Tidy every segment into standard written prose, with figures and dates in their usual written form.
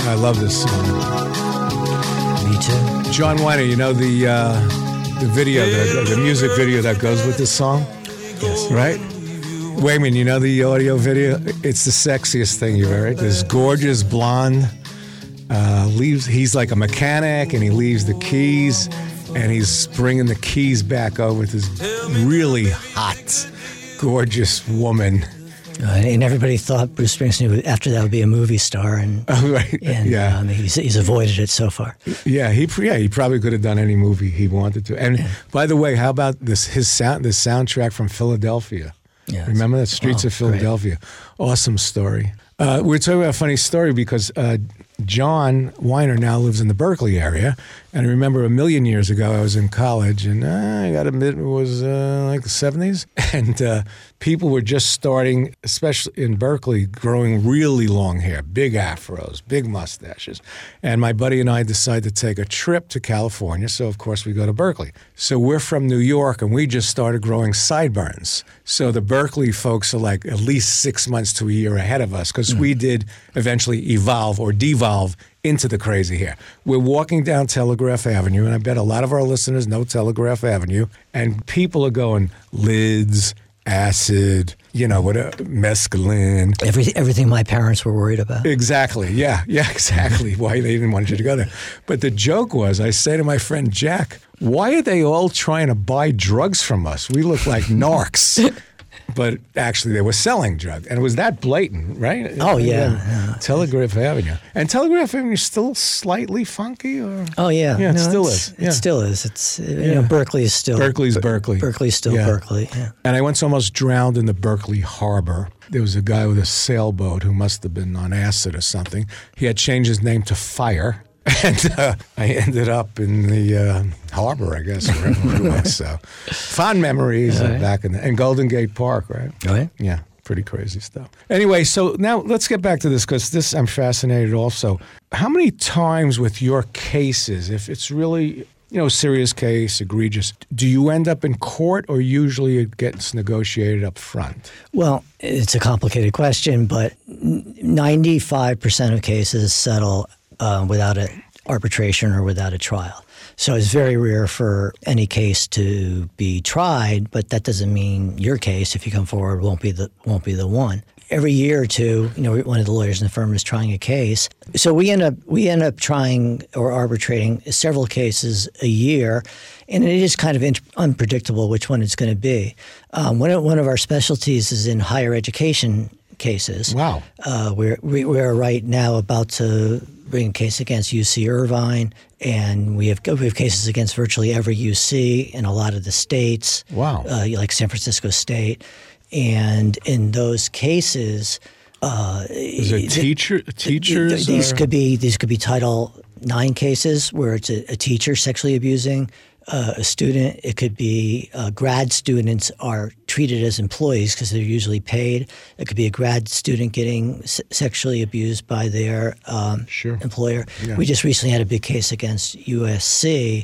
I love this song. Me too. John Weiner, you know the video, the music video that goes with this song? Yes. Right? Wayman, you know the audio video? It's the sexiest thing you've ever heard. This gorgeous blonde he's like a mechanic, and he leaves the keys, and he's bringing the keys back over with this really hot, gorgeous woman. And everybody thought Bruce Springsteen, after that, would be a movie star, and he's avoided it so far. Yeah, he probably could have done any movie he wanted to. And by the way, how about this soundtrack from Philadelphia? Yes. Remember that? Streets of Philadelphia. Great. Awesome story. We're talking about a funny story because John Weiner now lives in the Berkeley area. And I remember a million years ago, I was in college, and I got to admit, it was like the 70s. And people were just starting, especially in Berkeley, growing really long hair, big afros, big mustaches. And my buddy and I decided to take a trip to California. So, of course, we go to Berkeley. So we're from New York, and we just started growing sideburns. So the Berkeley folks are like at least 6 months to a year ahead of us because we did eventually evolve or devolve into the crazy hair. We're walking down Telegraph Avenue, and I bet a lot of our listeners know Telegraph Avenue, and people are going lids, acid, mescaline. Everything my parents were worried about. Exactly. Yeah, exactly. Why they didn't want you to go there. But the joke was, I say to my friend Jack, why are they all trying to buy drugs from us? We look like narcs. But actually, they were selling drugs. And it was that blatant, right? Oh, yeah. Telegraph Avenue. And Telegraph Avenue is still slightly funky? Or? Oh, yeah. Yeah, it still is. It still is. It's, Berkeley is still... Berkeley's Berkeley. Berkeley's still Berkeley, yeah. And I once almost drowned in the Berkeley Harbor. There was a guy with a sailboat who must have been on acid or something. He had changed his name to Fire. And I ended up in the harbor, I guess, wherever it was. So, fond memories back in and Golden Gate Park, right? Oh, yeah? Yeah, pretty crazy stuff. Anyway, so now let's get back to this because this I'm fascinated also. How many times with your cases, if it's really, serious case, egregious, do you end up in court or usually it gets negotiated up front? Well, it's a complicated question, but 95% of cases settle without an arbitration or without a trial. So it's very rare for any case to be tried, but that doesn't mean your case, if you come forward, won't be the one. Every year or two, one of the lawyers in the firm is trying a case. So we end up trying or arbitrating several cases a year, and it is kind of unpredictable which one it's going to be. One of our specialties is in higher education cases. Wow. We're right now about to bring a case against UC Irvine, and we have cases against virtually every UC in a lot of the states. Wow. Like San Francisco State. And in those cases, is it teachers? These could be Title IX cases where it's a teacher sexually abusing a student. It could be grad students are treated as employees because they're usually paid. It could be a grad student getting sexually abused by their employer. Yeah. We just recently had a big case against USC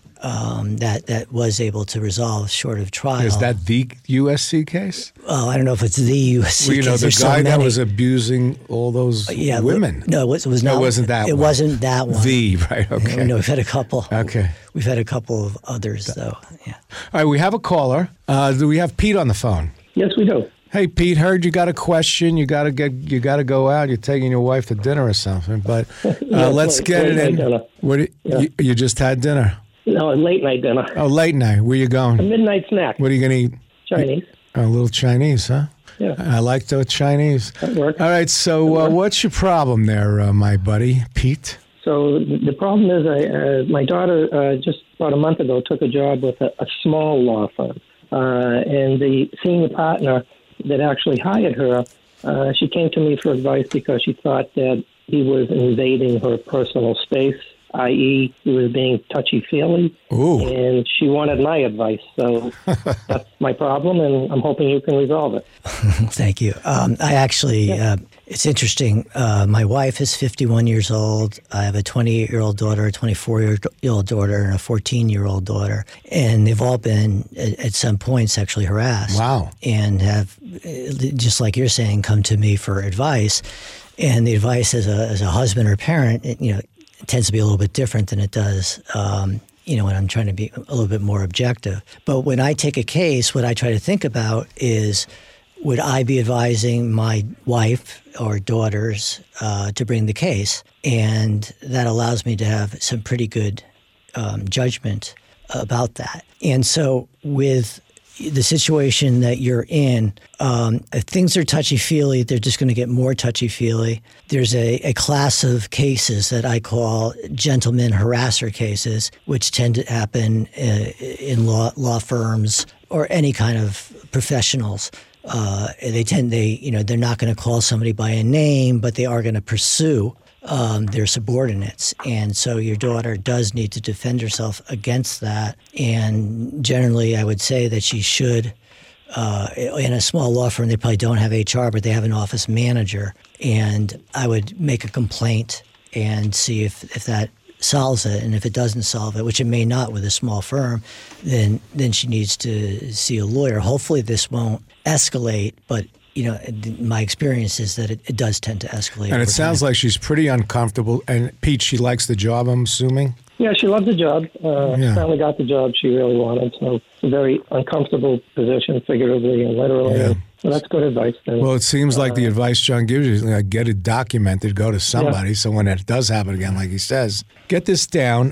that was able to resolve short of trial. Is that the USC case? Oh, I don't know if it's the USC case. The guy that was abusing all those women. No, it was not. No, it wasn't that one. It wasn't that one. Right, okay. No, we've had a couple. Okay. We've had a couple of others, though. Yeah. All right, we have a caller. Do we have Pete on the phone? Yes, we do. Hey, Pete, heard you got a question. You got to go out. You're taking your wife to dinner or something. But let's get it in. Dinner. You just had dinner? No, late night dinner. Oh, late night. Where you going? A midnight snack. What are you going to eat? Chinese. A little Chinese, huh? Yeah. I like the Chinese. That works. All right, so what's your problem there, my buddy, Pete? So the problem is my daughter just about a month ago took a job with a small law firm. And the senior partner that actually hired her, she came to me for advice because she thought that he was invading her personal space, i.e. he was being touchy-feely. Ooh. And she wanted my advice. So that's my problem, and I'm hoping you can resolve it. Thank you. I actually, it's interesting. My wife is 51 years old. I have a 28-year-old daughter, a 24-year-old daughter, and a 14-year-old daughter. And they've all been, at some point, sexually harassed. Wow. And have, just like you're saying, come to me for advice. And the advice as a husband or parent, it tends to be a little bit different than it does, when I'm trying to be a little bit more objective. But when I take a case, what I try to think about is, would I be advising my wife or daughters to bring the case? And that allows me to have some pretty good judgment about that. And so with the situation that you're in, if things are touchy-feely, they're just going to get more touchy-feely. There's a class of cases that I call gentleman harasser cases, which tend to happen in law firms or any kind of professionals. They're not going to call somebody by a name, but they are going to pursue their subordinates. And so your daughter does need to defend herself against that. And generally, I would say that she should, in a small law firm, they probably don't have HR, but they have an office manager. And I would make a complaint and see if that solves it. And if it doesn't solve it, which it may not with a small firm, then she needs to see a lawyer. Hopefully this won't escalate, but my experience is that it does tend to escalate. And it sounds like she's pretty uncomfortable. And Pete, she likes the job, I'm assuming? Yeah, she loves the job. Finally got the job she really wanted. So it's a very uncomfortable position, figuratively and literally. Yeah. So that's good advice. Then. Well, it seems like the advice John gives you is get it documented, go to somebody. Yeah. So when it does happen again, like he says, get this down,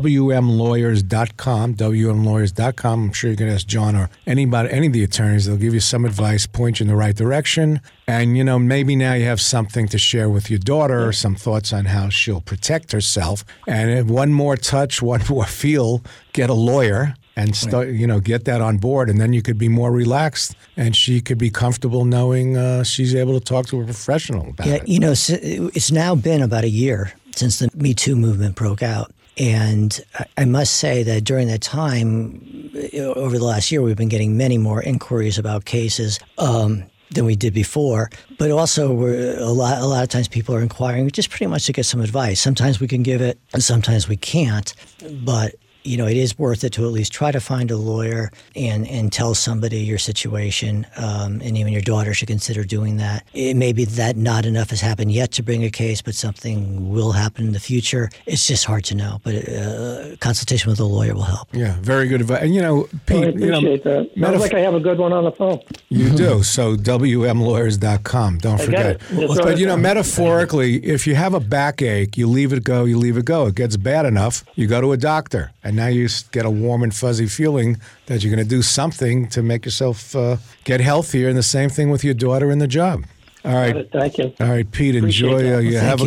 WMLawyers.com, WMLawyers.com. I'm sure you can ask John or any of the attorneys. They'll give you some advice, point you in the right direction. And, maybe now you have something to share with your daughter, some thoughts on how she'll protect herself. And one more touch, one more feel, get a lawyer. And start, get that on board, and then you could be more relaxed, and she could be comfortable knowing she's able to talk to a professional about it. It's now been about a year since the Me Too movement broke out, and I must say that during that time, over the last year, we've been getting many more inquiries about cases than we did before. But also, a lot of times people are inquiring just pretty much to get some advice. Sometimes we can give it, and sometimes we can't, but it is worth it to at least try to find a lawyer and tell somebody your situation, and even your daughter should consider doing that. It may be that not enough has happened yet to bring a case, but something will happen in the future. It's just hard to know, but consultation with a lawyer will help. Yeah, very good advice. And, Pete, I appreciate that. Sounds like I have a good one on the phone. You do. So WMLawyers.com. Don't forget. But, metaphorically, if you have a backache, you leave it go, It gets bad enough, you go to a doctor. And now you get a warm and fuzzy feeling that you're going to do something to make yourself get healthier. And the same thing with your daughter in the job. All right. Thank you. All right, Pete, enjoy. Have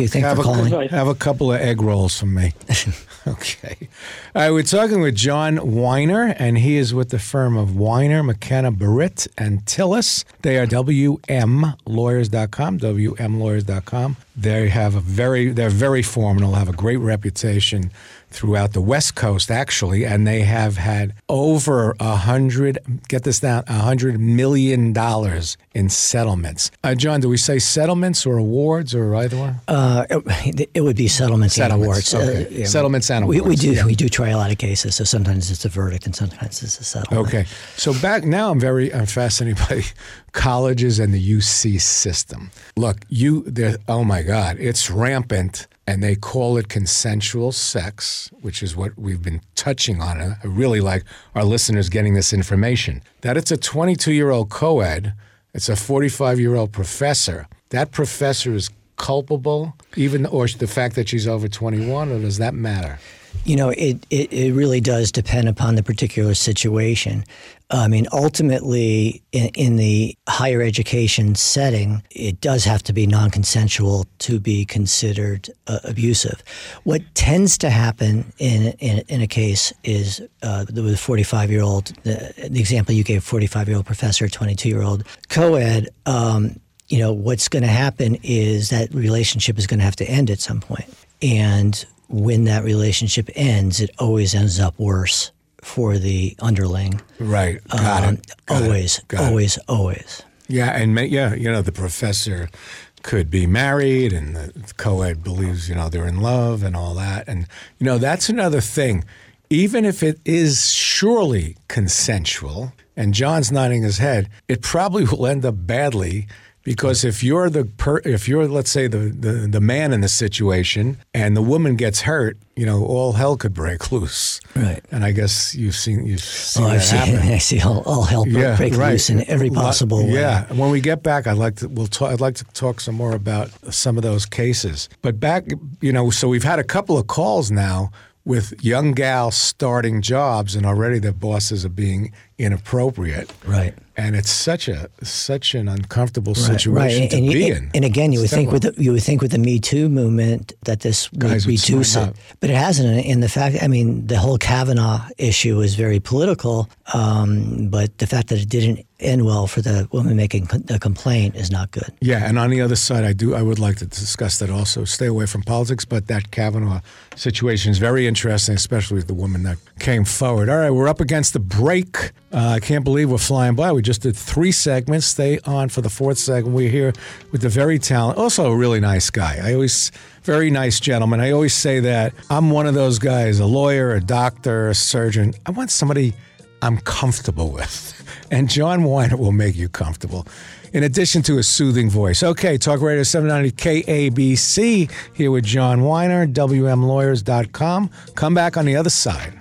a couple of egg rolls from me. Okay. All right, we're talking with John Weiner, and he is with the firm of Weiner, McKenna, Barrett, and Tillis. They are WMLawyers.com, WMLawyers.com. They're very formal, have a great reputation throughout the West Coast, actually, and they have had over $100 million in settlements. John, do we say settlements or awards or either one? It would be settlements and awards. Okay. Settlements and awards. We do try a lot of cases, so sometimes it's a verdict and sometimes it's a settlement. Okay. So I'm fascinated by colleges and the UC system. Look, oh my God, it's rampant. And they call it consensual sex, which is what we've been touching on. I really like our listeners getting this information. That it's a 22-year-old co-ed, it's a 45-year-old professor. That professor is culpable, or the fact that she's over 21, or does that matter? It really does depend upon the particular situation. I mean, ultimately, in the higher education setting, it does have to be non-consensual to be considered abusive. What tends to happen in a case is with a 45-year-old, the example you gave, 45-year-old professor, 22-year-old co-ed, what's going to happen is that relationship is going to have to end at some point. And when that relationship ends, it always ends up worse for the underling. Right. Got it. Always. Yeah, and the professor could be married, and the co-ed believes, they're in love and all that. And, that's another thing. Even if it is surely consensual, and John's nodding his head, it probably will end up badly Because if you're let's say the man in the situation and the woman gets hurt, all hell could break loose. Right. And I guess you've seen I've that happen. I see all hell break loose in every possible way. Yeah. When we get back, I'd like to talk some more about some of those cases. But back, so we've had a couple of calls now with young gals starting jobs, and already their bosses are being inappropriate. Right. And it's such an uncomfortable situation to be in. And again, you would think with the Me Too movement that this would reduce it, but it hasn't. And the fact, the whole Kavanaugh issue was very political, but the fact that it didn't end well for the woman making the complaint is not good. Yeah, and on the other side, I would like to discuss that also. Stay away from politics, but that Kavanaugh situation is very interesting, especially with the woman that came forward. All right, we're up against the break. I can't believe we're flying by. We just did 3 segments. Stay on for the 4th segment. We're here with the very talented, also a really nice guy. Very nice gentleman. I always say that I'm one of those guys, a lawyer, a doctor, a surgeon. I want somebody I'm comfortable with. And John Weiner will make you comfortable, in addition to a soothing voice. Okay, Talk Radio 790 KABC, here with John Weiner, WMLawyers.com. Come back on the other side.